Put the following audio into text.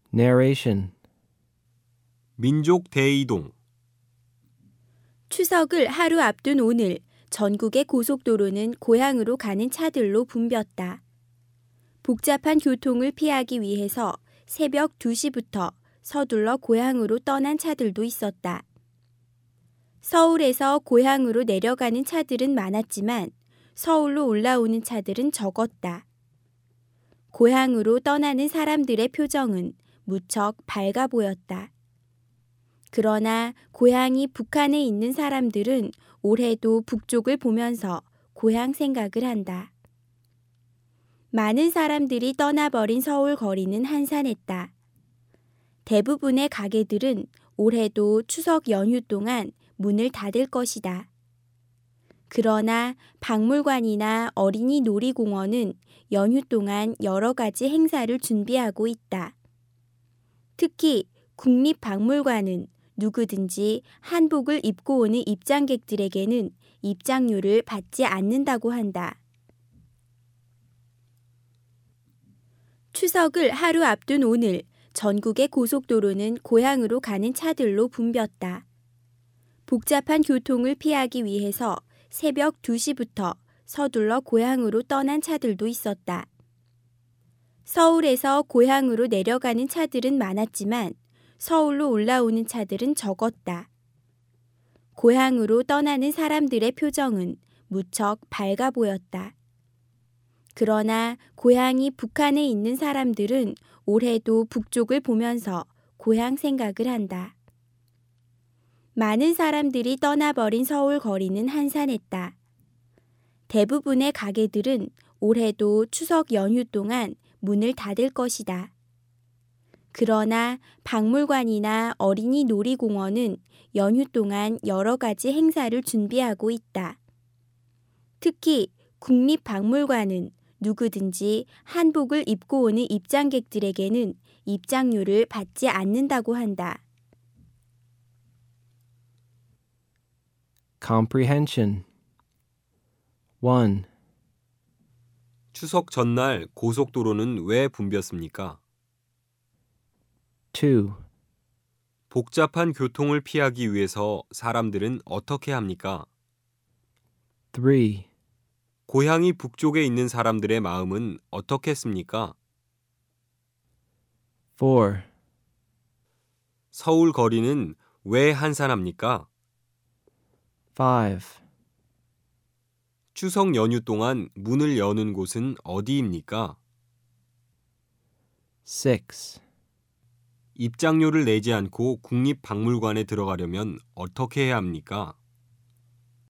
Narration. 민족 대이동. 추석을 하루 앞둔 오늘, 전국의 고속도로는 고향으로 가는 차들로 붐볐다. 복잡한 교통을 피하기 위해서 새벽 2시부터 서둘러 고향으로 떠난 차들도 있었다. 서울에서 고향으로 내려가는 차들은 많았지만 서울로 올라오는 차들은 적었다. 고향으로 떠나는 사람들의 표정은 무척 밝아 보였다. 그러나 고향이 북한에 있는 사람들은 올해도 북쪽을 보면서 고향 생각을 한다. 많은 사람들이 떠나버린 서울 거리는 한산했다. 대부분의 가게들은 올해도 추석 연휴 동안 문을 닫을 것이다. 그러나 박물관이나 어린이 놀이공원은 연휴 동안 여러 가지 행사를 준비하고 있다. 특히 국립박물관은 누구든지 한복을 입고 오는 입장객들에게는 입장료를 받지 않는다고 한다. 추석을 하루 앞둔 오늘, 전국의 고속도로는 고향으로 가는 차들로 붐볐다. 복잡한 교통을 피하기 위해서 새벽 2시부터 서둘러 고향으로 떠난 차들도 있었다. 서울에서 고향으로 내려가는 차들은 많았지만 서울로 올라오는 차들은 적었다. 고향으로 떠나는 사람들의 표정은 무척 밝아 보였다. 그러나 고향이 북한에 있는 사람들은 올해도 북쪽을 보면서 고향 생각을 한다. 많은 사람들이 떠나버린 서울 거리는 한산했다. 대부분의 가게들은 올해도 추석 연휴 동안 문을 닫을 것이다. 그러나 박물관이나 어린이 놀이공원은 연휴 동안 여러 가지 행사를 준비하고 있다. 특히 국립박물관은 누구든지 한복을 입고 오는 입장객들에게는 입장료를 받지 않는다고 한다. Comprehension. 1. 추석 전날 고속도로는 왜 붐볐습니까? 2. 복잡한 교통을 피하기 위해서 사람들은 어떻게 합니까? 3. 고향이 북쪽에 있는 사람들의 마음은 어떻겠습니까? 4. 서울 거리는 왜 한산합니까? 5. 추석 연휴 동안 문을 여는 곳은 어디입니까? 6. 입장료를 내지 않고 국립박물관에 들어가려면 어떻게 해야 합니까?